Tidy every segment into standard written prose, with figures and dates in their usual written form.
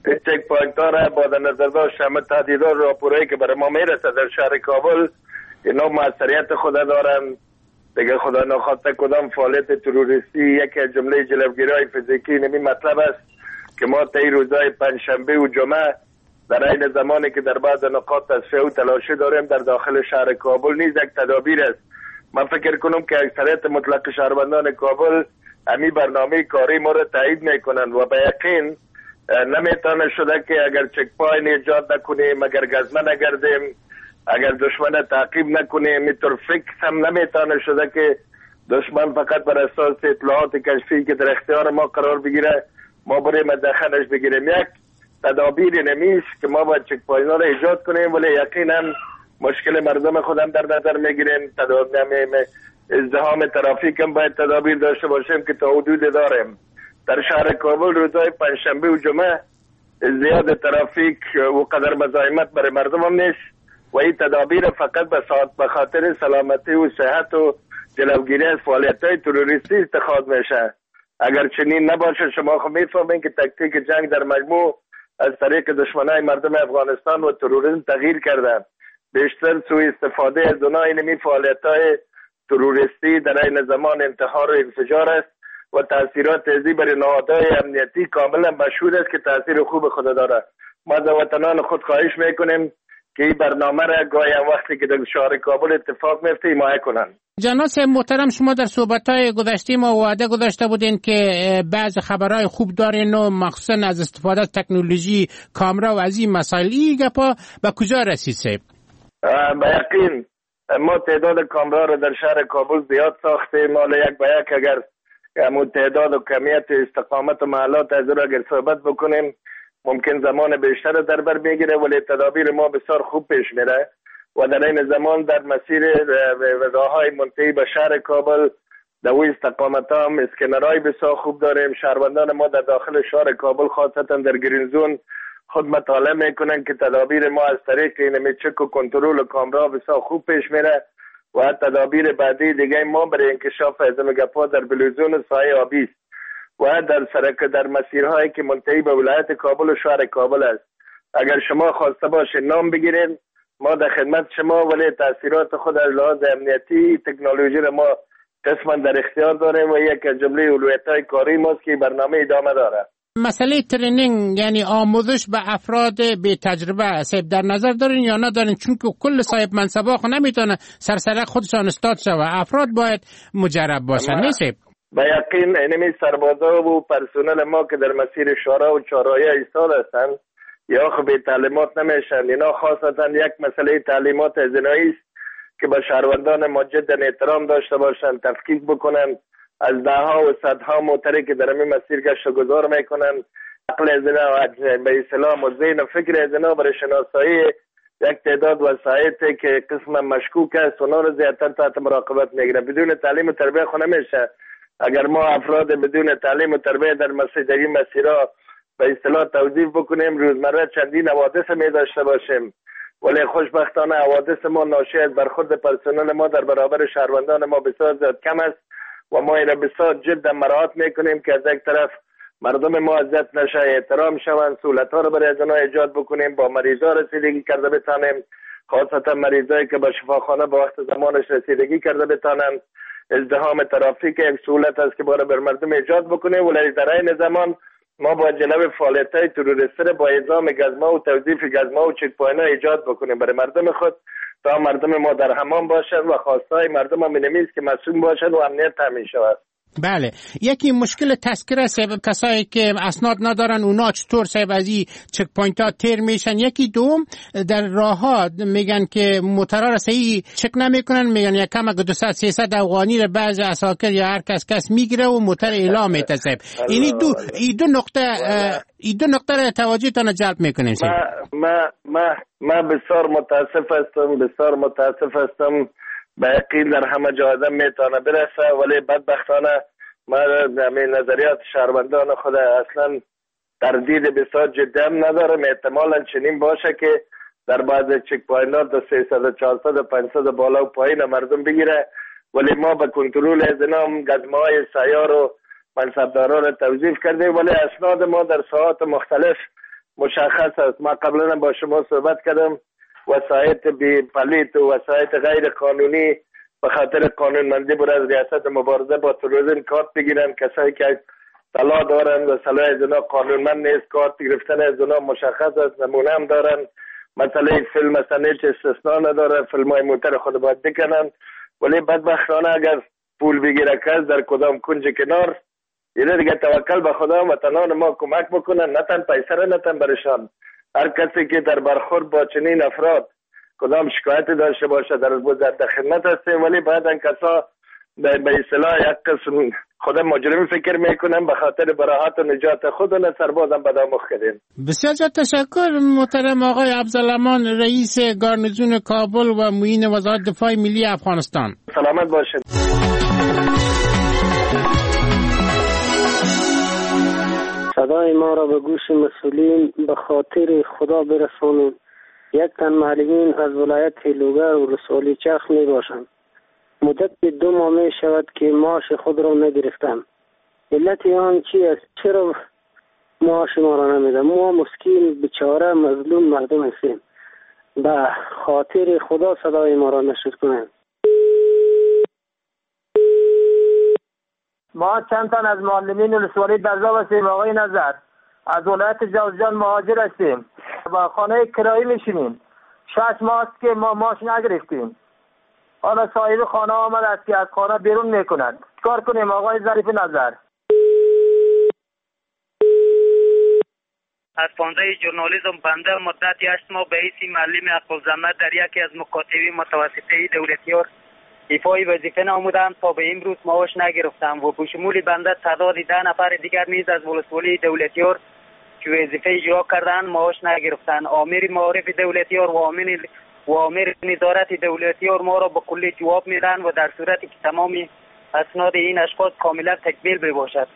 چک پوینت ها را با در نظر داشت همه تهدیدات راپورایی که برای ما میرسه در شهر کابل اینا موثریت خود دارن دیگه. خدا نخواسته کدام فعالیت تروریستی یک از جمله جلوگیری فیزیکی نمی مطلب است که ما طی روزهای پنجشنبه و جمعه در این زمانی که در بعض نقاط تصفیه و تلاشی داریم در داخل شهر کابل نیز یک تدابیر است. من فکر کنم که اکثریت مطلق شهروندان کابل همی برنامه کاری ما را تایید میکنن و به یقین نمیتونه شده که اگر چک پوینت ایجاد نکنیم، اگر گزمه نگردیم، اگر دشمن تعقیب نکنیم، اینطور فکر هم نمیتونه شده که دشمن فقط بر اساس اطلاعات کشفی که در اختیار ما قرار بگیره ما بریم دخلش بگیریم. یک تدابیر نمیست که ما باید چک پوینت ها را ایجاد کنیم، ولی یقینا مشکل مردم خودم در نظر میگیریم. ازدحام ترافیک هم باید تدابیر داشته باشیم که تا حدود داریم. در شهر کابل روزهای پنجشنبه و جمعه زیاد ترافیک و قدر مزاحمت برای مردم هم نیست و این تدابیر فقط به خاطر سلامتی و صحت و جلوگیری از فعالیت‌های تروریستی اتخاذ میشه. اگر چنین نباشه شما خود میفهمین که تکتیک جنگ در مجموع از طریق دشمنای مردم افغانستان و تروریسم تغییر کرده. بیشتر سوء استفاده از اونها اینمی فعالیت‌های تروریستی در این زمان انتحار و انفجار است و تاثیرات ازی برای نهادهای امنیتی کاملا مشهود است که تاثیر خوب خود داره. ما از وطنان خود خواهش میکنیم که این برنامه را گاهی وقتی که در شهر کابل اتفاق میفته حمایت کنند. جناب محترم، شما در صحبت‌های گذشته ما وعده گذاشته بودین که بعض خبرهای خوب دارین و مخصوصا از استفاده از تکنولوژی کامرا و از این مسائل. این گپا به کجا رسید؟ به یقین ما تعداد کامرا را در شهر کابل زیاد ساختیم. مال یک به یک اگر همون تعداد و کمیت استقامت و محلات از را اگر صحبت بکنیم ممکن زمان بیشتر در بر بگیره، ولی تدابیر ما بسیار خوب پیش میره و در این زمان در مسیر راههای منتهی به شهر کابل در او استقامت هم اسکنرهای بسیار خوب داریم. شهروندان ما در داخل شهر کابل خاصتا در گرین زون خود مطالعه میکنن که تدابیر ما از طریق این چک و کنترل و کامرا بسیار خوب پیش میره و تدابیر بعدی دیگه ما برای انکشاف از گپا در بلوزون و سایه آبی است و در مسیرهایی که منتهی به ولایت کابل و شهر کابل است. اگر شما خواسته باشه نام بگیرین ما در خدمت شما، ولی تاثیرات خود از لحاظ امنیتی تکنولوژی را ما قسما در اختیار داریم و یک از جمله اولویت‌های کاری ماست که برنامه ادامه داره. مسئله ترینینگ یعنی آموزش به افراد بی تجربه صاحب در نظر دارین یا ندارین؟ چون که کل صاحب منصبا خود نمیتونه سرسره خودشان استاد شوه، افراد باید مجرب باشن. نیست به یقین اینمی سربازا و پرسنل ما که در مسیر شورا و چهارراه ایستاد هستند یا خب به تعلیمات نمیشن. اینا خاصتا یک مسئله تعلیمات ازنایی است که به شهروندان ما جدا احترام داشته باشن، تفکیک بکنن از دهها و صدها موتری که در این مسیر گشت و گذار میکنن. عقل ازنا و به اسلام و ذهن و فکر ازنا برای شناسایی یک تعداد وسایطی که قسم مشکوک است اونا رو زیادتر تحت مراقبت میگیره. بدون تعلیم و تربیت خود نمیشه. اگر ما افراد بدون تعلیم و تربیت در این مسیرها به اصطلاح توظیف بکنیم روزمره چندین حوادث می داشته باشیم، ولی خوشبختانه حوادث ما ناشی از برخورد پرسنل ما در برابر شهروندان ما بسیار زیاد کم است و ما این را بسیار جدا مراعات میکنیم که از یک طرف مردم ما اذیت نشه، احترام شوند، سهولت‌ها را برای ازنا ایجاد بکنیم، با مریضا رسیدگی کرده بتانیم، خاصتا مریضایی که به شفاخانه با وقت زمانش رسیدگی کرده بتانند. ازدحام ترافیک یک سهولت است که باید بر مردم ایجاد بکنیم، ولی در این زمان ما با جلب فعالیت‌های تروریستی با اعزام گزما و توظیف گزما و چک پوینت ایجاد بکنیم برای مردم خود تا مردم ما در امان باشند و خواستای مردم هم اینمیست که مسئول باشند و امنیت تامین شود. بله، یکی مشکل تذکره صاحب کسایی که اسناد ندارن اونا چطور صاحب از این چک پوینت ها تیر میشن؟ یکی دوم در راه ها میگن که موترها را صحیح چک نمیکنن، میگن یکم اگه 200-300 افغانی را بعض عساکر یا هر کس میگیره و موتر اعلام میته صاحب. این دو نقطه را توجهتان جلب میکنیم صاحب. ما بسیار متاسف هستم به یقین در همه جا آدم میتونه برسه، ولی بدبختانه ما همین نظریات شهروندان خود اصلا تردید بسیار جدی هم ندارم. احتمالا چنین باشه که در بعض چک پوینت‌ها 300 400 500 بالا و پایین مردم بگیره، ولی ما به کنترل از اینا گزمه‌های سیار و منصبداران را توظیف کردیم، ولی اسناد ما در ساعات مختلف مشخص است. ما قبلا با شما صحبت کردم، وسایط بی پلیت و وسایط غیر قانونی به خاطر قانونمندی بود از ریاست مبارزه با تروریسم کارت بگیرن. کسایی که طلا دارن و سلاح از اونا قانونمند نیست، کارت گرفتن از اونا مشخص است، نمونه هم دارن. مثلا فیلم مثلا هیچ استثناء نداره، فیلم های موتر خود باید بکنن. ولی بدبختانه اگر پول بگیره کس در کدام کنج کنار، یه دیگه توکل به خدا وطنان ما کمک بکنن، نتن پیسر نتن برشان. هر کسی که در برخورد با چنین افراد کدام شکایت داشته باشه در خدمت هستیم، ولی بعد این کسا به اصطلاح یک قسم خود مجرم فکر میکنن به خاطر براحت و نجات خود و سربازم بدامخ کردن. بسیار تشکر محترم آقای عبدالامان، رئیس گارنیزون کابل و معین وزارت دفاع ملی افغانستان. سلامت باشید. صدای ما را به گوش مسئولین به خاطر خدا برسانید. یک تن معلمین از ولایت لوگر و رسولی چرخ می باشند. مدت 2 ماه می شود که معاش خود را نگرفتم. علت آن چی است؟ چرا معاش ما را نمیدن؟ ما مسکین بیچاره مظلوم مردم هستیم. به خاطر خدا صدای ما را نشد کنند. ما چند تن از معلمین ولسوالی درزا هستیم. آقای نظر از ولایت جوزجان مهاجر هستیم، با خانه کرایی میشینیم. 6 ماه است که ما معاش نگرفتیم. حالا صاحب خانه آمد است که از خانه بیرون میکند. کار کنیم آقای ظریف نظر؟ از پانزه ژورنالیسم بنده مدت 8 ماه به حیث معلم حق‌الزحمه در یکی از مکاتب متوسطه دولتیار ایفای وظیفه نمودم تا به امروز معاش نگرفتم و به شمول بنده تعداد 10 نفر دیگر نیز از ولسوالی دولتیار که وظیفه اجرا کردن معاش نگرفتن. آمر معارف دولتیار و آمر نظارت دولتیار ما را به کلی جواب میدن و در صورتی که تمام اسناد این اشخاص کاملا تکمیل باشد.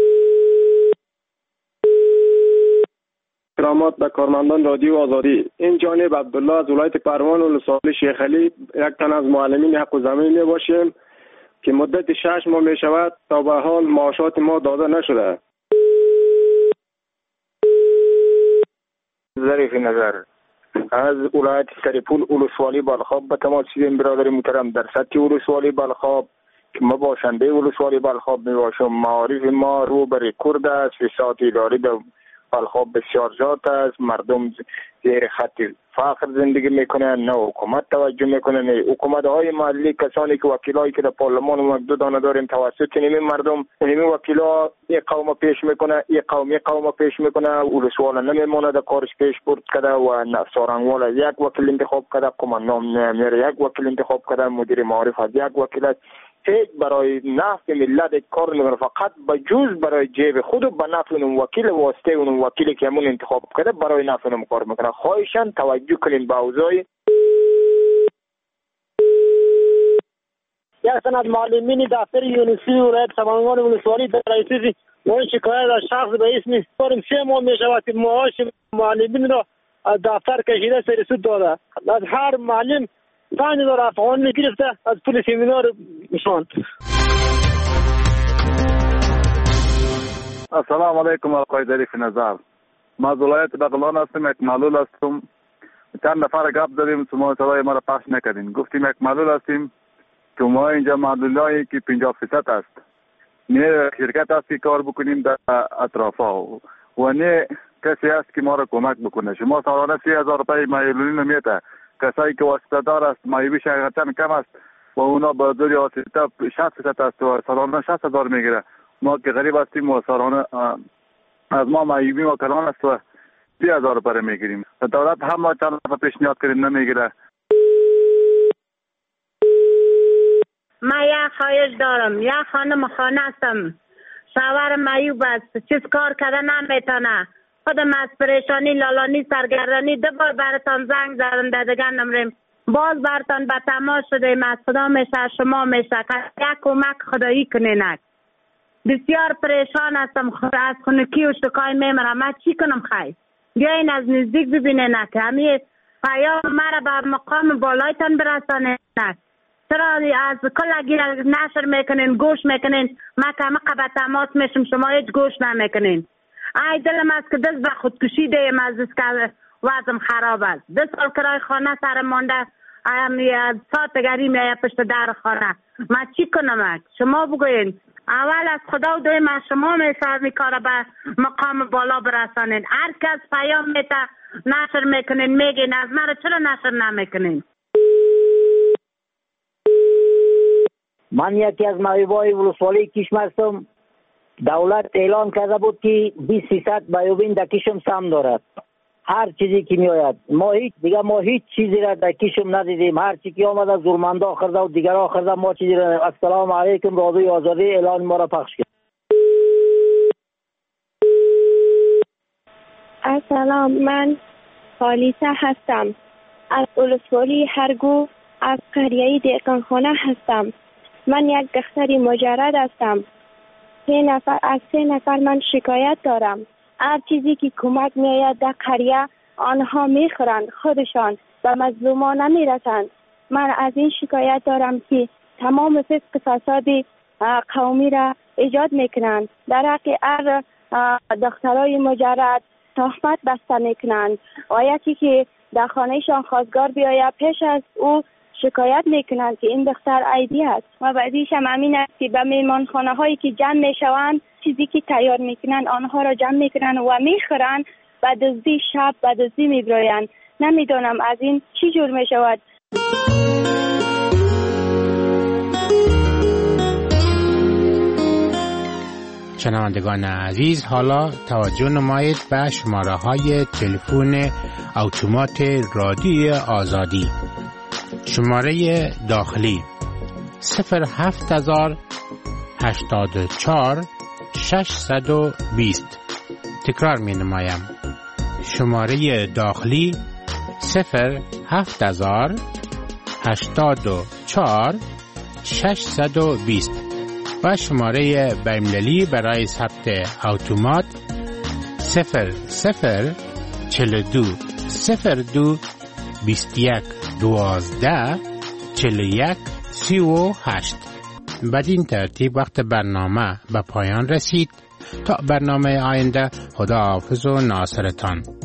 کرامات به کارمندان رادیو آزادی، این جانب عبدالله از ولایت پروان و ولسوالی شیخ علی، یک تن از معلمین حق الزحمه می باشیم که مدت 6 ماه می شود تا به حال معاشات ما داده نشده. ظریف نظر از ولایت سرپول ولسوالی بالخاب به تماس شدیم. برادر محترم، در سطح ولسوالی بالخاب که ما باشنده ولسوالی بالخاب می باشم، معارف ما رو به رکورد است. فساد اداری در بالخاب بسیار زیاد است. مردم زیر خط فقر زندگی میکنن، نه حکومت توجه میکنه، نه حکومت های محلی. کسانی که وکیلایی که در پارلمان و دو دانه داریم توسط نمی مردم نمی وکیلا یک قوم پیش میکنه، یک قوم پیش میکنه. ولسوال نمیمونه در کارش پیش برد کرده و سارنگوال یک وکیل انتخاب کرده، قماندان نمیره یک وکیل انتخاب کرده، مدیر معارف از یک وکیل است. هیچ برای نفع ملت کار نمیکنه، فقط به جز برای جیب خود و به نفع اون وکیل واسطه اون وکیلی که همون انتخاب کرده برای نفع اون کار میکنه. خواهشاً توجه کنین به اوضاع. یک تن از معلمین دفتر یونیسی ولایت سمنگان ولسوالی در رئیسی ما شکایت از شخص به اسم داریم 3 ماه می شود که معاش معلمین را از دفتر کشیده سر سود داده. از هر معلم 5000 افغان گرفته، از پول سمینار میشوند. السلام علیکم آقای ظریف نظر. ما از ولایت بغلان هستم، یک معلول هستم. چند نفر گپ زدیم، شما صدای ما را پخش نکردین. گفتیم یک معلول هستیم که ما اینجا معلولایی که 50% است، نه شرکت است که کار بکنیم در اطرافا و نه کسی است که ما را کمک بکنه. شما سالانه 30,000 روپای معلولین میته. کسایی که واسطه دار است مایویش حقیقتا کم است و اونا با دوری واسطه 60% است و سالانه 60,000 میگیره. ما که غریب هستیم و سالانه از ما مایوی و کلان است و 30,000 روپای میگیریم. دولت هم ما چند دفعه پیشنهاد کردیم نمیگیره. من یک خواهش دارم، یک خانم خانه هستم، شوهر معیوب است، چیز کار کرده نمیتونه، خودم از پریشانی لالانی سرگردانی 2 بار براتان زنگ زدم دیگه نمریم، باز براتان به تماس شدیم. از خدا میشه شما میشه یک کمک خدایی کنینک. بسیار پریشان هستم، از خونکی و شکای میمرم. من چی کنم؟ خیلی بیاین از نزدیک ببینین که همین پیام مرا به مقام بالایتان برسانین. چرا از کل نشر میکنین، گوش میکنین؟ من که همه به تماس میشم، شما هیچ گوش نمیکنین. ای دلم است که دست به خودکشی دیم از که وضعم خراب است. 2 سال کرای خانه سر مانده، ساعت گری میایه پشت در خانه. من چی کنم؟ شما بگوین. اول از خدا و دویم از شما میفرمی کار به مقام بالا برسانین. هر کس پیام میته نشر میکنین، میگین از من چرا نشر نمیکنین؟ من یکی از معیوبای ولسوالی کشم هستم. دولت اعلان کرده بود که 20% بیابین در کشم سم دارد. هر چیزی که می آید ما هیچ چیزی را در کشم ندیدیم. هر چیزی که آمده زورمنده آخرده و دیگر آخرده ما چیزی را. السلام علیکم. رادیوی آزادی اعلان ما را پخش کرد. السلام، من خالیسه هستم از ولسوالی هرگو از قریه دهقانخانه هستم. من یک دختر مجرد هستم. 3 نفر من شکایت دارم. هر چیزی که کمک میآید در قریه آنها میخورند خودشان و مظلومان نمیرسند. من از این شکایت دارم که تمام فسق فساد قومی را ایجاد میکنند. در حق هر دخترای مجرد تهمت بسته میکنند. آیتی که در خانهشان خواستگار بیاید پیش از او شکایت میکنند که این دختر عیبی است. و بعدیش هم امین است که به میمانخانه هایی که جمع میشوند چیزی که تیار میکنند آنها را جمع میکنند و میخورند. بعد از شب بعد از میبرویند. نمیدونم از این چی جور میشود. شنوندگان عزیز، حالا توجه نمایید به شماره های تلفن اتومات رادیوی آزادی. شماره داخلی 07084 620. تکرار می نمایم. شماره داخلی 07084 620 و شماره بین‌المللی برای ثبت اتومات 0042 02 21 12 41 38. بدین ترتیب وقت برنامه به پایان رسید. تا برنامه آینده، خدا حافظ و ناصرتان.